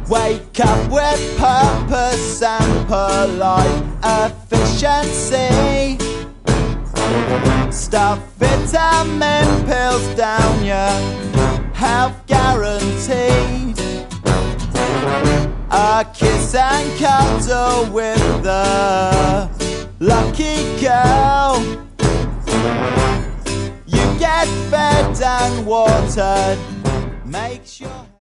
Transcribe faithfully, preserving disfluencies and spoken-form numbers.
Wake up with purpose and polite efficiency. Stuff vitamin pills down your health guaranteed. A kiss and cuddle with the lucky girl. You get fed and watered. Make sure